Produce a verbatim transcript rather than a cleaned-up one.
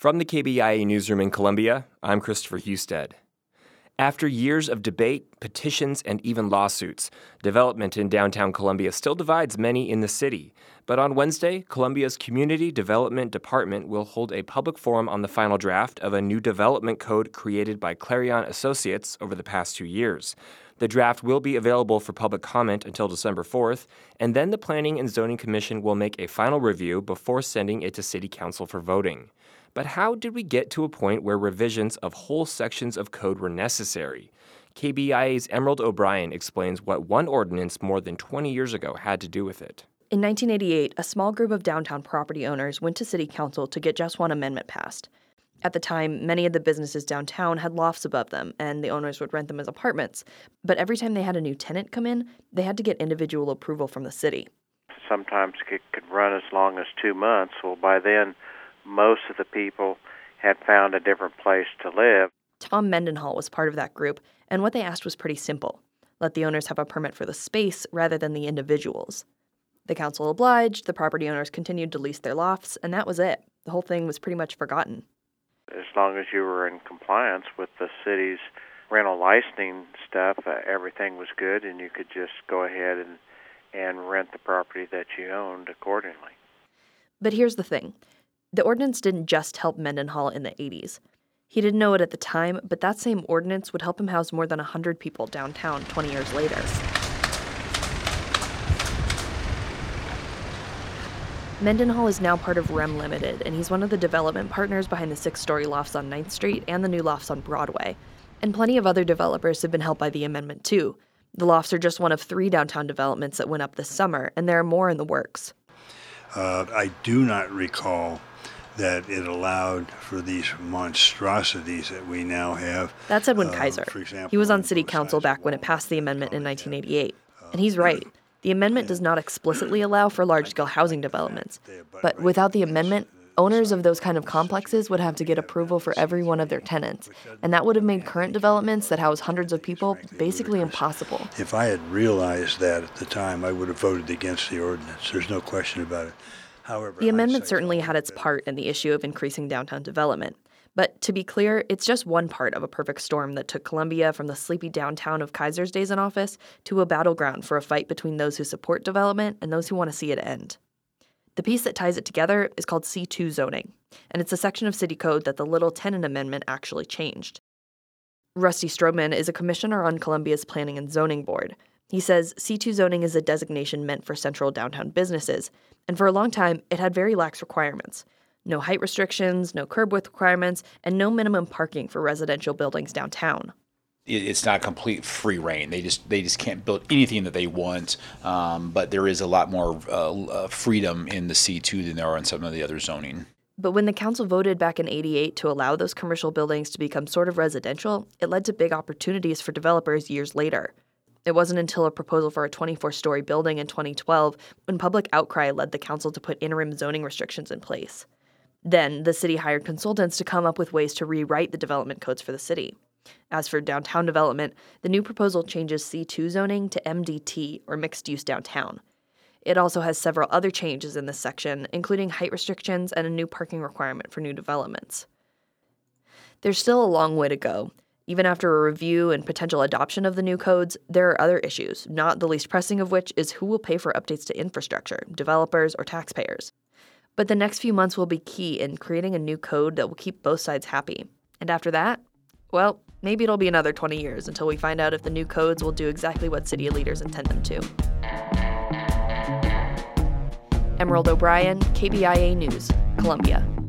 From the K B I A newsroom in Columbia, I'm Christopher Husted. After years of debate, petitions, and even lawsuits, development in downtown Columbia still divides many in the city. But on Wednesday, Columbia's Community Development Department will hold a public forum on the final draft of a new development code created by Clarion Associates over the past two years. The draft will be available for public comment until December fourth, and then the Planning and Zoning Commission will make a final review before sending it to City Council for voting. But how did we get to a point where revisions of whole sections of code were necessary? K B I A's Emerald O'Brien explains what one ordinance more than twenty years ago had to do with it. In nineteen eighty-eight, a small group of downtown property owners went to City Council to get just one amendment passed. At the time, many of the businesses downtown had lofts above them, and the owners would rent them as apartments. But every time they had a new tenant come in, they had to get individual approval from the city. Sometimes it could run as long as two months. Well, by then, most of the people had found a different place to live. Tom Mendenhall was part of that group, and what they asked was pretty simple. Let the owners have a permit for the space rather than the individuals. The council obliged, the property owners continued to lease their lofts, and that was it. The whole thing was pretty much forgotten. As long as you were in compliance with the city's rental licensing stuff, uh, everything was good, and you could just go ahead and, and rent the property that you owned accordingly. But here's the thing. The ordinance didn't just help Mendenhall in the eighties. He didn't know it at the time, but that same ordinance would help him house more than one hundred people downtown twenty years later. Mendenhall is now part of R E M Limited, and he's one of the development partners behind the six-story lofts on ninth Street and the new lofts on Broadway. And plenty of other developers have been helped by the amendment, too. The lofts are just one of three downtown developments that went up this summer, and there are more in the works. Uh, I do not recall that it allowed for these monstrosities that we now have. That's Edwin uh, Kaiser. For example, he was on City Council back when it passed the amendment in nineteen eighty-eight. And he's right. The amendment does not explicitly allow for large-scale housing developments. But without the amendment, owners of those kind of complexes would have to get approval for every one of their tenants. And that would have made current developments that house hundreds of people basically impossible. If I had realized that at the time, I would have voted against the ordinance. There's no question about it. However, the amendment certainly had its part in the issue of increasing downtown development. But to be clear, it's just one part of a perfect storm that took Columbia from the sleepy downtown of Kaiser's days in office to a battleground for a fight between those who support development and those who want to see it end. The piece that ties it together is called C two zoning, and it's a section of city code that the Little Tenant Amendment actually changed. Rusty Stroman is a commissioner on Columbia's Planning and Zoning Board. He says C two zoning is a designation meant for central downtown businesses, and for a long time, it had very lax requirements. No height restrictions, no curb width requirements, and no minimum parking for residential buildings downtown. It's not complete free reign. They just they just can't build anything that they want, um, but there is a lot more uh, uh, freedom in the C two than there are in some of the other zoning. But when the council voted back in eighty-eight to allow those commercial buildings to become sort of residential, it led to big opportunities for developers years later. It wasn't until a proposal for a twenty-four-story building in twenty twelve when public outcry led the council to put interim zoning restrictions in place. Then, the city hired consultants to come up with ways to rewrite the development codes for the city. As for downtown development, the new proposal changes C two zoning to M D T, or mixed-use downtown. It also has several other changes in this section, including height restrictions and a new parking requirement for new developments. There's still a long way to go. Even after a review and potential adoption of the new codes, there are other issues, not the least pressing of which is who will pay for updates to infrastructure, developers, or taxpayers. But the next few months will be key in creating a new code that will keep both sides happy. And after that, well, maybe it'll be another twenty years until we find out if the new codes will do exactly what city leaders intend them to. Emerald O'Brien, K B I A News, Columbia.